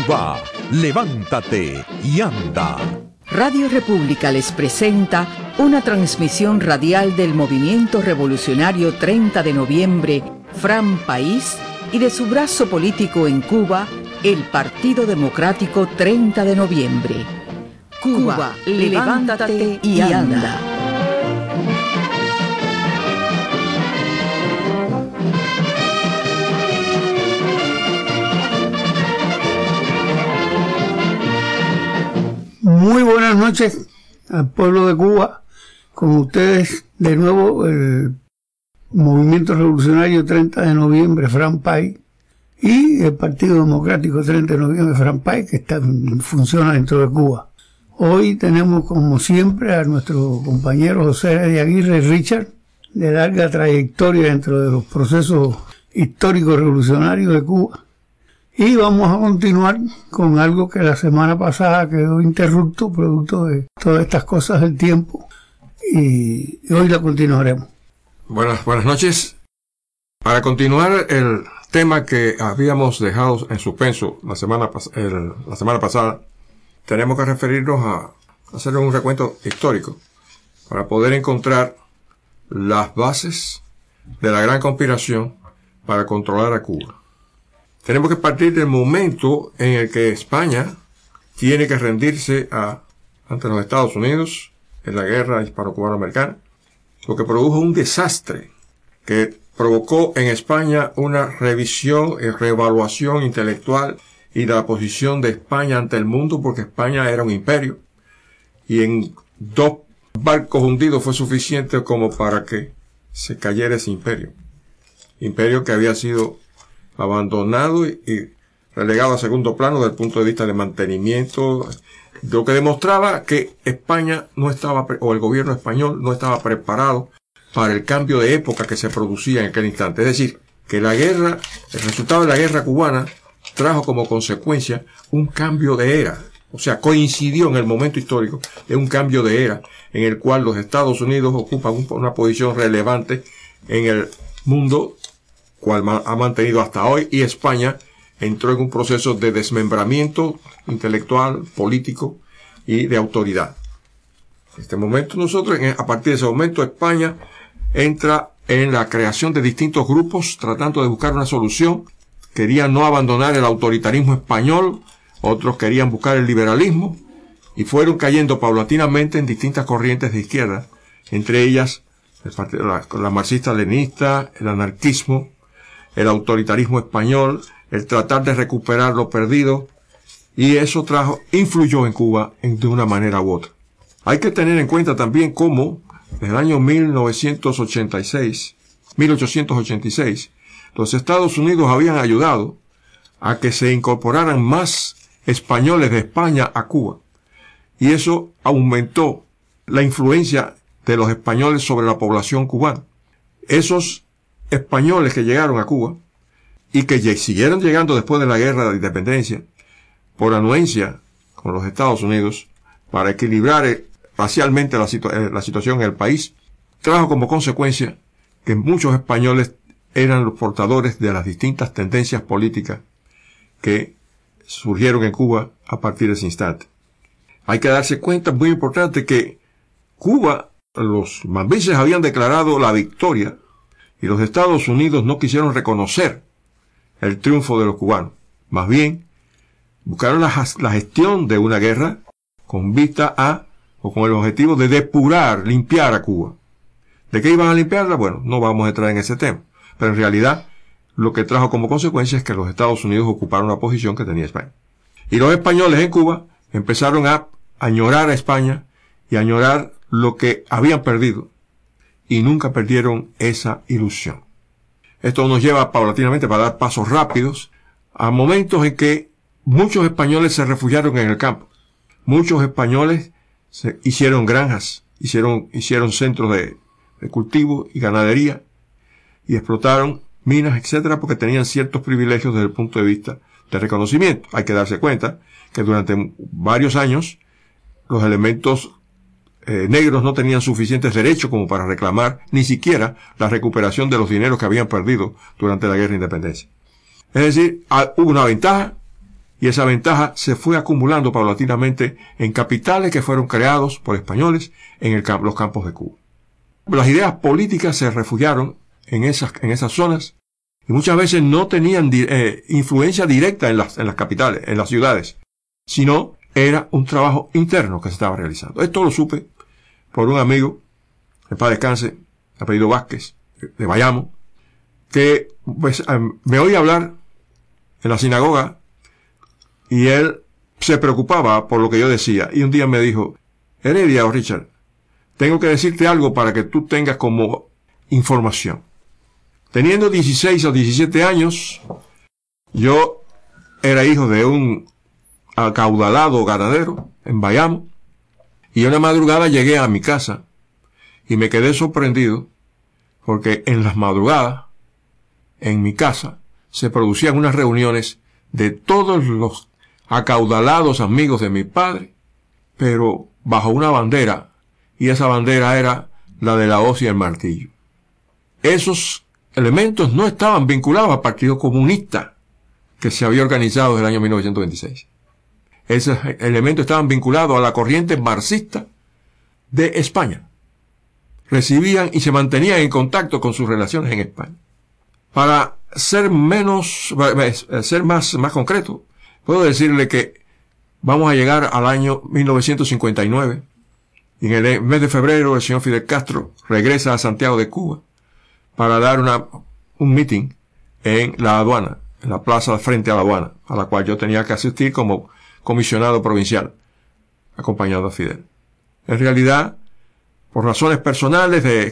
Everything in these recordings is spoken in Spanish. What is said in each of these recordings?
Cuba, levántate y anda. Radio República les presenta una transmisión radial del Movimiento Revolucionario 30 de Noviembre, Fran País, y de su brazo político en Cuba, el Partido Democrático 30 de Noviembre. Cuba, levántate y anda. Muy buenas noches al pueblo de Cuba, con ustedes de nuevo el Movimiento Revolucionario 30 de Noviembre, Fran País, y el Partido Democrático 30 de Noviembre, Fran País, que funciona dentro de Cuba. Hoy tenemos, como siempre, a nuestro compañero José de Aguirre, Richard, de larga trayectoria dentro de los procesos históricos revolucionarios de Cuba. Y vamos a continuar con algo que la semana pasada quedó interrupto, producto de todas estas cosas del tiempo, y hoy la continuaremos. Buenas noches. Para continuar el tema que habíamos dejado en suspenso la semana pasada, tenemos que referirnos a hacer un recuento histórico para poder encontrar las bases de la gran conspiración para controlar a Cuba. Tenemos que partir del momento en el que España tiene que rendirse ante los Estados Unidos en la guerra hispano-cubano-americana, lo que produjo un desastre que provocó en España una revisión y reevaluación intelectual y de la posición de España ante el mundo, porque España era un imperio y en 2 barcos hundidos fue suficiente como para que se cayera ese imperio que había sido abandonado y relegado a segundo plano desde el punto de vista de mantenimiento, lo que demostraba que España no estaba, o el gobierno español no estaba preparado para el cambio de época que se producía en aquel instante. Es decir, que el resultado de la guerra cubana trajo como consecuencia un cambio de era. O sea, coincidió en el momento histórico de un cambio de era en el cual los Estados Unidos ocupan una posición relevante en el mundo, cual ha mantenido hasta hoy, y España entró en un proceso de desmembramiento intelectual, político y de autoridad. En este momento a partir de ese momento, España entra en la creación de distintos grupos tratando de buscar una solución. Querían no abandonar el autoritarismo español, otros querían buscar el liberalismo, y fueron cayendo paulatinamente en distintas corrientes de izquierda, entre ellas la marxista-leninista, el anarquismo, el autoritarismo español, el tratar de recuperar lo perdido, y eso influyó en Cuba de una manera u otra. Hay que tener en cuenta también cómo, desde el año 1886, los Estados Unidos habían ayudado a que se incorporaran más españoles de España a Cuba, y eso aumentó la influencia de los españoles sobre la población cubana. Esos españoles que llegaron a Cuba y que siguieron llegando después de la guerra de independencia por anuencia con los Estados Unidos para equilibrar racialmente la situación en el país, trajo como consecuencia que muchos españoles eran los portadores de las distintas tendencias políticas que surgieron en Cuba a partir de ese instante. Hay que darse cuenta, muy importante, que Cuba, los mambises habían declarado la victoria y los Estados Unidos no quisieron reconocer el triunfo de los cubanos. Más bien, buscaron la gestión de una guerra con el objetivo de depurar, limpiar a Cuba. ¿De qué iban a limpiarla? Bueno, no vamos a entrar en ese tema. Pero en realidad, lo que trajo como consecuencia es que los Estados Unidos ocuparon la posición que tenía España. Y los españoles en Cuba empezaron a añorar a España y a añorar lo que habían perdido. Y nunca perdieron esa ilusión. Esto nos lleva paulatinamente, para dar pasos rápidos, a momentos en que muchos españoles se refugiaron en el campo. Muchos españoles hicieron granjas, hicieron centros de cultivo y ganadería, y explotaron minas, etcétera, porque tenían ciertos privilegios desde el punto de vista de reconocimiento. Hay que darse cuenta que durante varios años los elementos negros no tenían suficientes derechos como para reclamar ni siquiera la recuperación de los dineros que habían perdido durante la guerra de independencia. Es decir, hubo una ventaja y esa ventaja se fue acumulando paulatinamente en capitales que fueron creados por españoles en los campos de Cuba. Las ideas políticas se refugiaron en esas zonas y muchas veces no tenían influencia directa en las capitales, en las ciudades, sino era un trabajo interno que se estaba realizando. Esto lo supe por un amigo, en paz descanse, apellido Vázquez, de Bayamo, que pues, me oía hablar en la sinagoga y él se preocupaba por lo que yo decía. Y un día me dijo: Heredia o Richard, tengo que decirte algo para que tú tengas como información. Teniendo 16 o 17 años, yo era hijo de un acaudalado ganadero en Bayamo, y una madrugada llegué a mi casa y me quedé sorprendido porque en las madrugadas, en mi casa, se producían unas reuniones de todos los acaudalados amigos de mi padre, pero bajo una bandera, y esa bandera era la de la hoz y el martillo. Esos elementos no estaban vinculados al Partido Comunista que se había organizado desde el año 1926. Esos elementos estaban vinculados a la corriente marxista de España. Recibían y se mantenían en contacto con sus relaciones en España. Para ser más concreto, puedo decirle que vamos a llegar al año 1959, y en el mes de febrero el señor Fidel Castro regresa a Santiago de Cuba para dar un meeting en la aduana, en la plaza frente a la aduana, a la cual yo tenía que asistir como comisionado provincial, acompañado a Fidel. En realidad, por razones personales de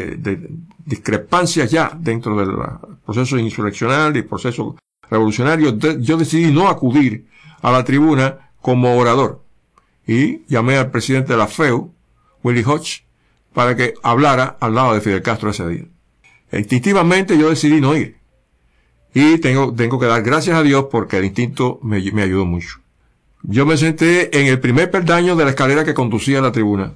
discrepancias ya dentro del proceso insurreccional y proceso revolucionario, yo decidí no acudir a la tribuna como orador y llamé al presidente de la FEU, Willie Hodge, para que hablara al lado de Fidel Castro ese día. Instintivamente yo decidí no ir, y tengo que dar gracias a Dios porque el instinto me ayudó mucho. Yo me senté en el primer peldaño de la escalera que conducía a la tribuna,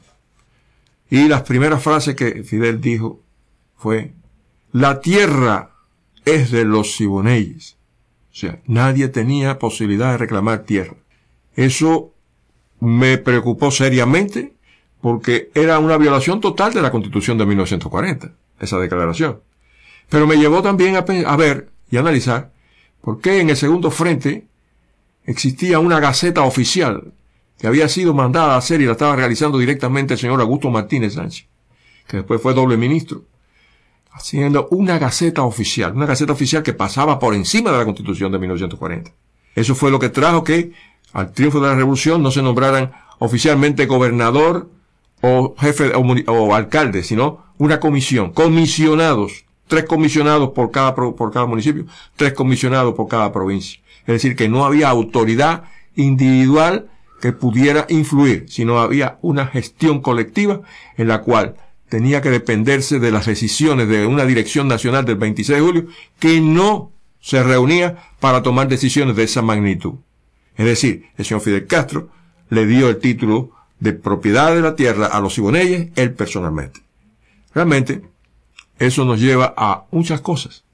y las primeras frases que Fidel dijo fue: la tierra es de los siboneyes. O sea, nadie tenía posibilidad de reclamar tierra. Eso me preocupó seriamente porque era una violación total de la Constitución de 1940, esa declaración. Pero me llevó también a ver y analizar por qué en el segundo frente existía una gaceta oficial que había sido mandada a hacer y la estaba realizando directamente el señor Augusto Martínez Sánchez, que después fue doble ministro, haciendo una gaceta oficial que pasaba por encima de la Constitución de 1940. Eso fue lo que trajo que al triunfo de la Revolución no se nombraran oficialmente gobernador o jefe o alcalde, sino una comisión, comisionados, 3 comisionados por cada municipio, 3 comisionados por cada provincia. Es decir, que no había autoridad individual que pudiera influir, sino había una gestión colectiva en la cual tenía que dependerse de las decisiones de una dirección nacional del 26 de julio que no se reunía para tomar decisiones de esa magnitud. Es decir, el señor Fidel Castro le dio el título de propiedad de la tierra a los siboneyes, él personalmente. Realmente, eso nos lleva a muchas cosas.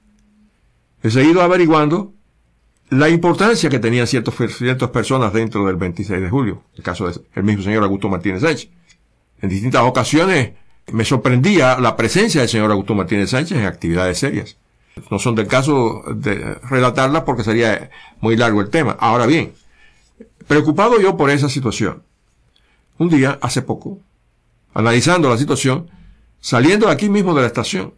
He seguido averiguando la importancia que tenían ciertas personas dentro del 26 de julio, el caso del mismo señor Augusto Martínez Sánchez. En distintas ocasiones me sorprendía la presencia del señor Augusto Martínez Sánchez en actividades serias. No son del caso de relatarlas porque sería muy largo el tema. Ahora bien, preocupado yo por esa situación, un día, hace poco, analizando la situación, saliendo de aquí mismo de la estación,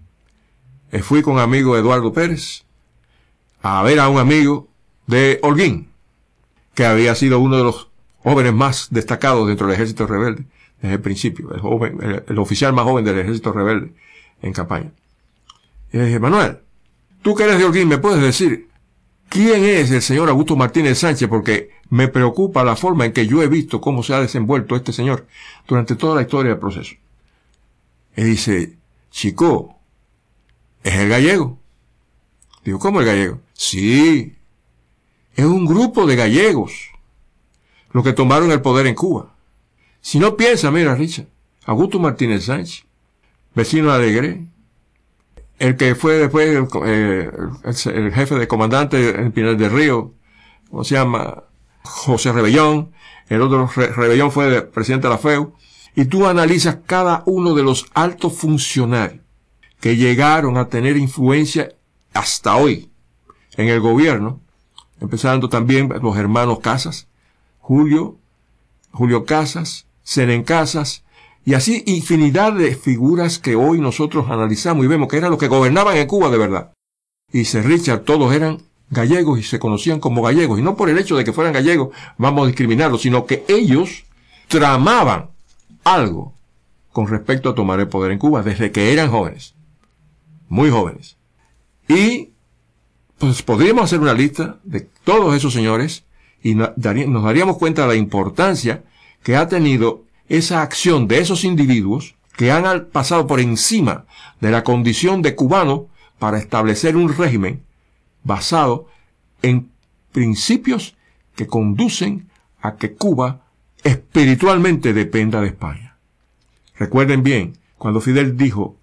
fui con amigo Eduardo Pérez a ver a un amigo de Holguín, que había sido uno de los jóvenes más destacados dentro del ejército rebelde desde el principio, el oficial más joven del ejército rebelde en campaña. Y le dije: Manuel, tú que eres de Holguín, ¿me puedes decir quién es el señor Augusto Martínez Sánchez? Porque me preocupa la forma en que yo he visto cómo se ha desenvuelto este señor durante toda la historia del proceso. Y dice: chico, es el gallego. Digo: ¿cómo el gallego? Sí, es un grupo de gallegos los que tomaron el poder en Cuba. Si no piensa, mira, Richard, Augusto Martínez Sánchez, vecino de Alegre, el que fue después el jefe de comandante en Pinar del Río, ¿cómo se llama? José Rebellón, el otro Rebellón fue presidente de la FEU, y tú analizas cada uno de los altos funcionarios que llegaron a tener influencia hasta hoy en el gobierno, empezando también los hermanos Casas, Julio Casas, Zenén Casas, y así infinidad de figuras que hoy nosotros analizamos y vemos que eran los que gobernaban en Cuba de verdad. Y Sir Richard, todos eran gallegos y se conocían como gallegos, y no por el hecho de que fueran gallegos vamos a discriminarlos, sino que ellos tramaban algo con respecto a tomar el poder en Cuba desde que eran jóvenes, muy jóvenes. Y pues podríamos hacer una lista de todos esos señores y nos daríamos cuenta de la importancia que ha tenido esa acción de esos individuos que han pasado por encima de la condición de cubano para establecer un régimen basado en principios que conducen a que Cuba espiritualmente dependa de España. Recuerden bien, cuando Fidel dijo,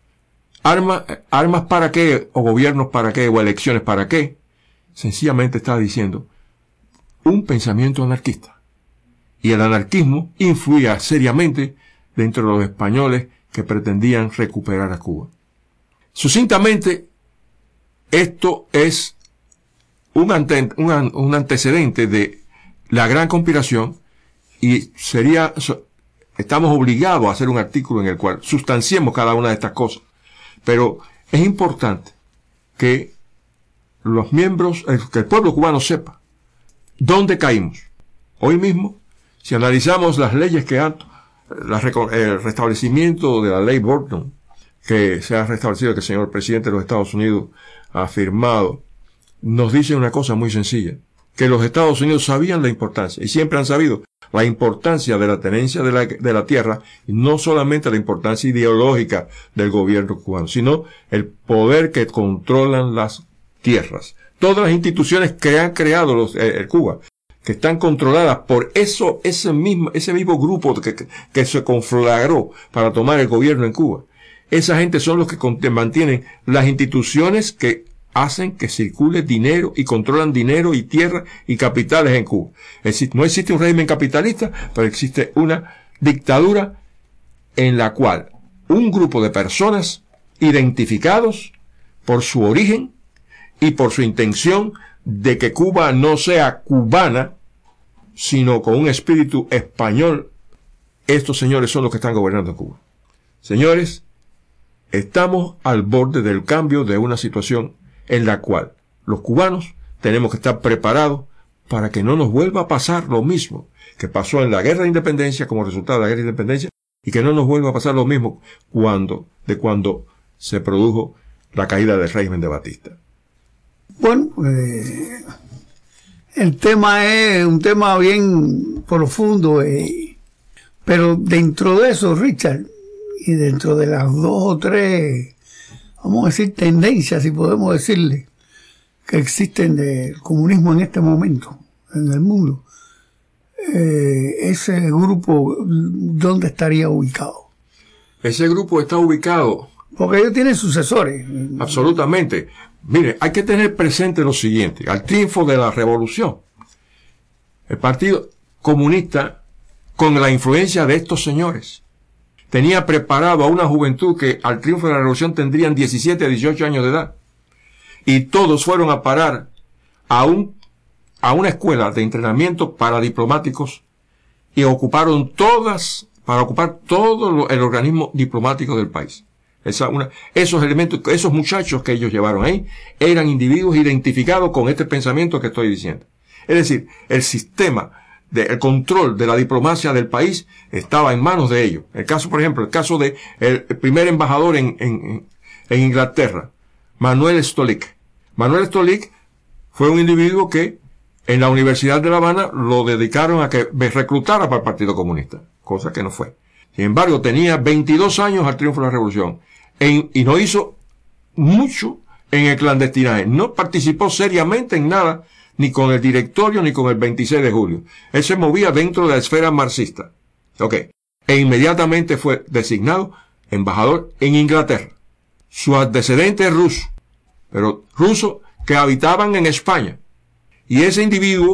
armas para qué, o gobiernos para qué, o elecciones para qué, sencillamente estaba diciendo un pensamiento anarquista. Y el anarquismo influía seriamente dentro de los españoles que pretendían recuperar a Cuba. Sucintamente, esto es un antecedente de la gran conspiración y estamos obligados a hacer un artículo en el cual sustanciemos cada una de estas cosas. Pero es importante que los miembros, que el pueblo cubano sepa dónde caímos. Hoy mismo, si analizamos las leyes que han, el restablecimiento de la ley Burton, que se ha restablecido, que el señor presidente de los Estados Unidos ha firmado, nos dice una cosa muy sencilla, que los Estados Unidos sabían la importancia, y siempre han sabido la importancia de la tenencia de la tierra, y no solamente la importancia ideológica del gobierno cubano, sino el poder que controlan las tierras. Todas las instituciones que han creado Cuba, que están controladas por ese mismo grupo que se conflagró para tomar el gobierno en Cuba. Esa gente son los que mantienen las instituciones que hacen que circule dinero y controlan dinero y tierra y capitales en Cuba. No existe un régimen capitalista, pero existe una dictadura en la cual un grupo de personas identificados por su origen y por su intención de que Cuba no sea cubana, sino con un espíritu español, estos señores son los que están gobernando Cuba. Señores, estamos al borde del cambio de una situación en la cual los cubanos tenemos que estar preparados para que no nos vuelva a pasar lo mismo que pasó en la guerra de independencia como resultado de la guerra de independencia, y que no nos vuelva a pasar lo mismo cuando se produjo la caída del régimen de Batista. Bueno, el tema es un tema bien profundo, pero dentro de eso, Richard, y dentro de las 2 o 3, vamos a decir, tendencias, si podemos decirle, que existen del comunismo en este momento, en el mundo, ese grupo, ¿dónde estaría ubicado? Ese grupo está ubicado... Porque ellos tienen sucesores. Absolutamente. Mire, hay que tener presente lo siguiente. Al triunfo de la revolución, el Partido Comunista, con la influencia de estos señores, tenía preparado a una juventud que al triunfo de la revolución tendrían 17 a 18 años de edad. Y todos fueron a parar a una escuela de entrenamiento para diplomáticos y ocuparon para ocupar todo el organismo diplomático del país. Esos elementos, esos muchachos que ellos llevaron ahí, eran individuos identificados con este pensamiento que estoy diciendo. Es decir, el sistema el control de la diplomacia del país estaba en manos de ellos. Por ejemplo, el caso de el primer embajador en Inglaterra, Manuel Stolik. Manuel Stolik fue un individuo que en la Universidad de La Habana lo dedicaron a que reclutara para el Partido Comunista, cosa que no fue. Sin embargo, tenía 22 años al triunfo de la revolución y no hizo mucho en el clandestinaje. No participó seriamente en nada, ni con el directorio, ni con el 26 de julio. Él se movía dentro de la esfera marxista. E inmediatamente fue designado embajador en Inglaterra. Su antecedente es ruso, pero rusos que habitaban en España. Y ese individuo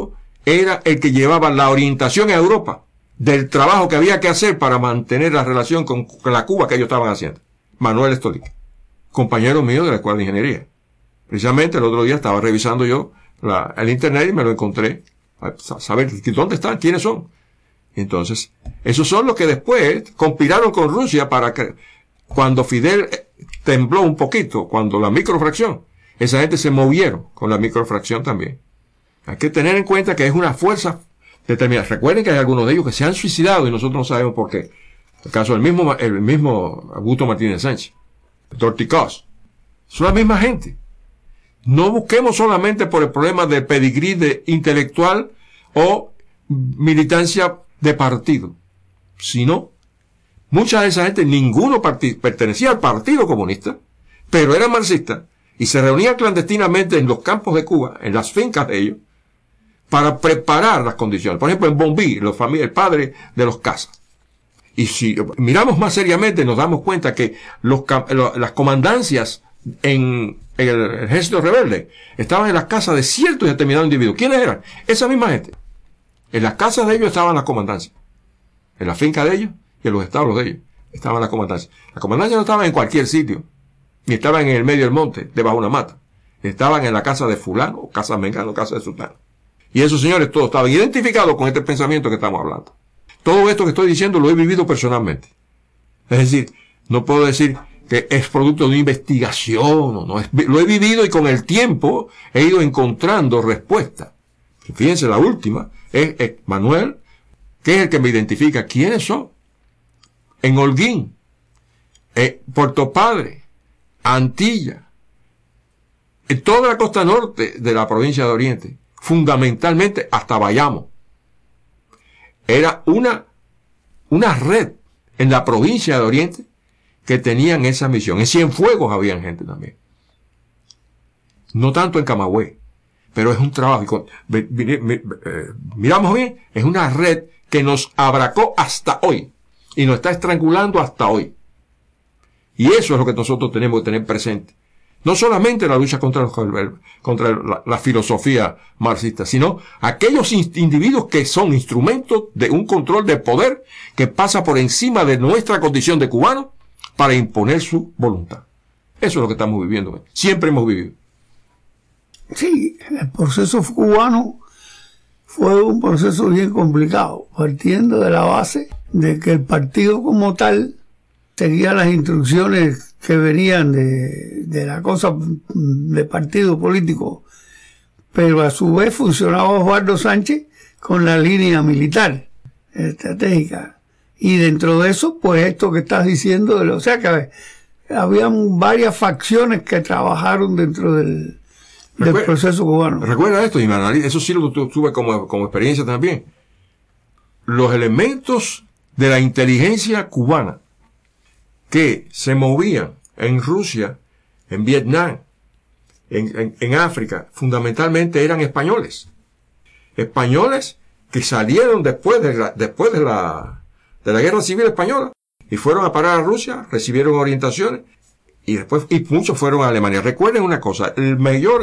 era el que llevaba la orientación a Europa del trabajo que había que hacer para mantener la relación con la Cuba que ellos estaban haciendo. Manuel Estolic, compañero mío de la Escuela de Ingeniería. Precisamente el otro día estaba revisando yo el internet y me lo encontré, a saber dónde están, quiénes son. Entonces, esos son los que después conspiraron con Rusia para que, cuando Fidel tembló un poquito, cuando la microfracción, esa gente se movieron con la microfracción también. Hay que tener en cuenta que es una fuerza determinada. Recuerden que hay algunos de ellos que se han suicidado y nosotros no sabemos por qué. El caso del mismo Augusto Martínez Sánchez, Torticós. Son la misma gente. No busquemos solamente por el problema de pedigrí de intelectual o militancia de partido, sino mucha de esa gente, ninguno pertenecía al Partido Comunista, pero era marxista y se reunían clandestinamente en los campos de Cuba, en las fincas de ellos, para preparar las condiciones. Por ejemplo, en Bombí, el padre de los Casas. Y si miramos más seriamente, nos damos cuenta que las comandancias en el ejército rebelde estaban en las casas de ciertos y determinados individuos. ¿Quiénes eran? Esa misma gente. En las casas de ellos estaban las comandancias. En la finca de ellos y en los establos de ellos estaban las comandancias. Las comandancias no estaban en cualquier sitio, ni estaban en el medio del monte, debajo de una mata. Estaban en la casa de fulano, o casa de mengano, casa de sultano. Y esos señores todos estaban identificados con este pensamiento que estamos hablando. Todo esto que estoy diciendo lo he vivido personalmente. Es decir, no puedo decir que es producto de una investigación, no, lo he vivido y con el tiempo he ido encontrando respuestas. Fíjense, la última es Manuel, que es el que me identifica quiénes son. En Holguín, Puerto Padre, Antilla, en toda la costa norte de la provincia de Oriente, fundamentalmente hasta Bayamo. Era una red en la provincia de Oriente que tenían esa misión. En Cienfuegos había gente también. No tanto en Camagüey, pero es un trabajo. Miramos bien, es una red que nos abracó hasta hoy y nos está estrangulando hasta hoy. Y eso es lo que nosotros tenemos que tener presente. No solamente la lucha contra la filosofía marxista, sino aquellos individuos que son instrumentos de un control de poder que pasa por encima de nuestra condición de cubanos para imponer su voluntad. Eso es lo que estamos viviendo. Siempre hemos vivido. Sí, el proceso cubano fue un proceso bien complicado, partiendo de la base de que el partido como tal seguía las instrucciones que venían de la cosa de partido político, pero a su vez funcionaba Osvaldo Sánchez con la línea militar estratégica, y dentro de eso pues esto que estás diciendo, o sea que habían varias facciones que trabajaron dentro del proceso cubano. Recuerda esto, y eso sí lo tuve como experiencia también. Los elementos de la inteligencia cubana que se movían en Rusia, en Vietnam, en África, fundamentalmente eran españoles. Españoles que salieron después de la Guerra Civil Española y fueron a parar a Rusia, recibieron orientaciones y muchos fueron a Alemania. Recuerden una cosa, el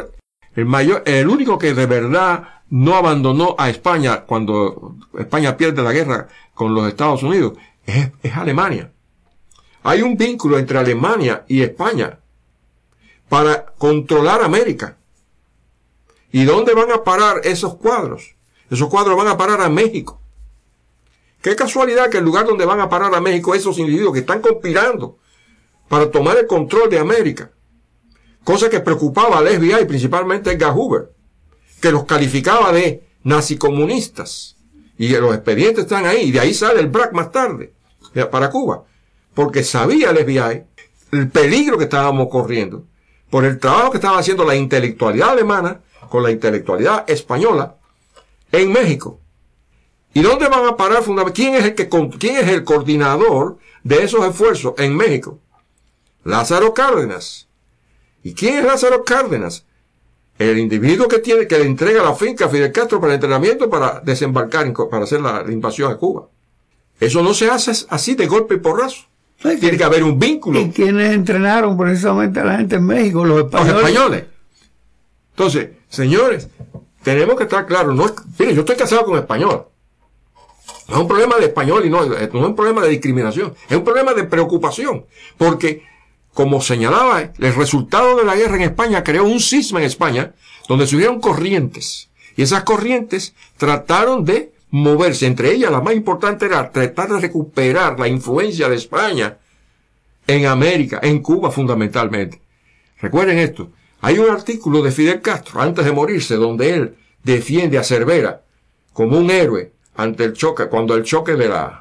único que de verdad no abandonó a España cuando España pierde la guerra con los Estados Unidos es Alemania. Hay un vínculo entre Alemania y España para controlar América. ¿Y dónde van a parar esos cuadros? Esos cuadros van a parar a México. Qué casualidad que el lugar donde van a parar a México esos individuos que están conspirando para tomar el control de América. Cosa que preocupaba al FBI, principalmente a Edgar Hoover, que los calificaba de nazicomunistas. Y los expedientes están ahí, y de ahí sale el BRAC más tarde, para Cuba. Porque sabía el FBI el peligro que estábamos corriendo por el trabajo que estaba haciendo la intelectualidad alemana con la intelectualidad española en México. ¿Y dónde van a parar fundamentalmente? ¿Quién es el coordinador de esos esfuerzos en México? Lázaro Cárdenas. ¿Y quién es Lázaro Cárdenas? El individuo que le entrega la finca a Fidel Castro para el entrenamiento para desembarcar, para hacer la invasión a Cuba. Eso no se hace así de golpe y porrazo. Sí, tiene que haber un vínculo. ¿Y quiénes entrenaron precisamente a la gente en México? Los españoles. Entonces, señores, tenemos que estar claros. Mire, yo estoy casado con español. No es un problema de español y no es un problema de discriminación. Es un problema de preocupación. Porque, como señalaba, el resultado de la guerra en España creó un cisma en España donde subieron corrientes. Y esas corrientes trataron de moverse. Entre ellas, la más importante era tratar de recuperar la influencia de España en América, en Cuba fundamentalmente. Recuerden esto. Hay un artículo de Fidel Castro, antes de morirse, donde él defiende a Cervera como un héroe ante el choque, cuando el choque de la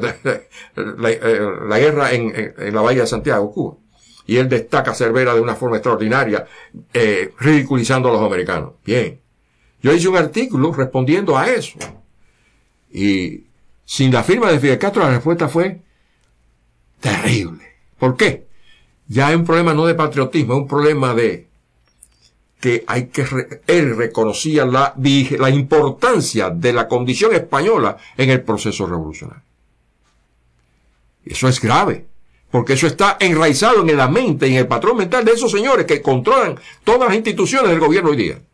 guerra en la Bahía de Santiago, Cuba. Y él destaca a Cervera de una forma extraordinaria, ridiculizando a los americanos. Bien. Yo hice un artículo respondiendo a eso. Y sin la firma de Fidel Castro, la respuesta fue terrible. ¿Por qué? Ya es un problema no de patriotismo, es un problema de que él reconocía la importancia de la condición española en el proceso revolucionario. Eso es grave, porque eso está enraizado en la mente y en el patrón mental de esos señores que controlan todas las instituciones del gobierno hoy día.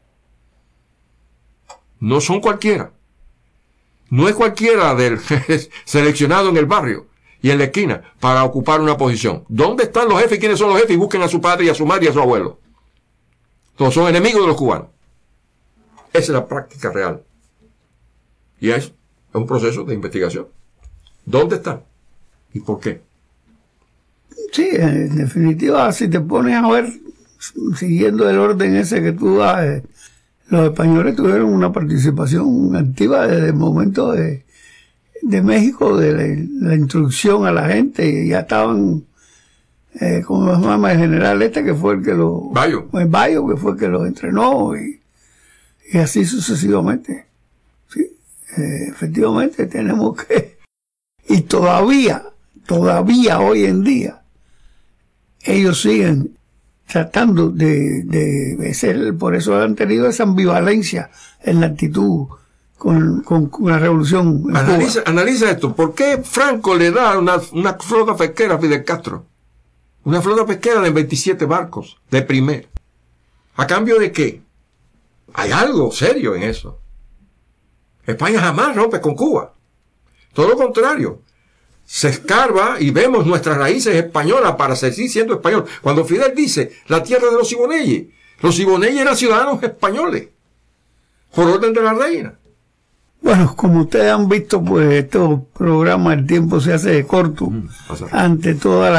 No son cualquiera. No es cualquiera del seleccionado en el barrio y en la esquina para ocupar una posición. ¿Dónde están los jefes? ¿Quiénes son los jefes? Y busquen a su padre y a su madre y a su abuelo. Todos son enemigos de los cubanos. Esa es la práctica real. Y es un proceso de investigación. ¿Dónde están? ¿Y por qué? Sí, en definitiva, si te pones a ver, siguiendo el orden ese que tú das, los españoles tuvieron una participación activa desde el momento de México, de la instrucción a la gente, y ya estaban, como se llama el general que fue el que el Bayo, que fue el que los entrenó, y así sucesivamente. Sí, efectivamente tenemos que, y todavía hoy en día, ellos siguen tratando de ser, por eso han tenido esa ambivalencia en la actitud con la revolución. Analiza esto. ¿Por qué Franco le da una flota pesquera a Fidel Castro? Una flota pesquera de 27 barcos, de primera. ¿A cambio de qué? Hay algo serio en eso. España jamás rompe con Cuba. Todo lo contrario. Se escarba y vemos nuestras raíces españolas para seguir siendo español. Cuando Fidel dice la tierra de los Siboneyes eran ciudadanos españoles, por orden de la reina. Bueno, como ustedes han visto, pues estos programas, el tiempo se hace corto ante toda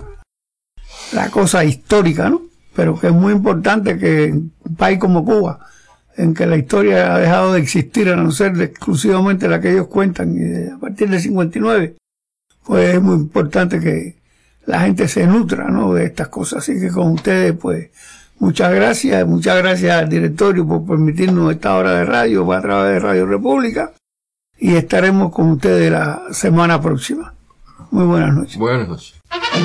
la cosa histórica, ¿no? Pero que es muy importante que un país como Cuba, en que la historia ha dejado de existir, a no ser exclusivamente la que ellos cuentan, y a partir del 59, pues es muy importante que la gente se nutra, ¿no?, de estas cosas. Así que con ustedes, pues, muchas gracias al directorio por permitirnos esta hora de radio a través de Radio República, y estaremos con ustedes la semana próxima. Muy buenas noches. Buenas noches.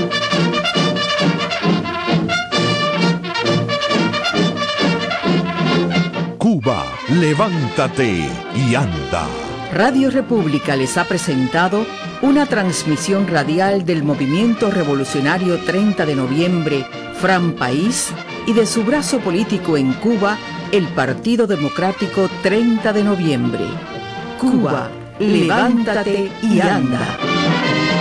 Cuba, levántate y anda. Radio República les ha presentado una transmisión radial del Movimiento Revolucionario 30 de Noviembre, Fran País, y de su brazo político en Cuba, el Partido Democrático 30 de Noviembre. Cuba, levántate y anda.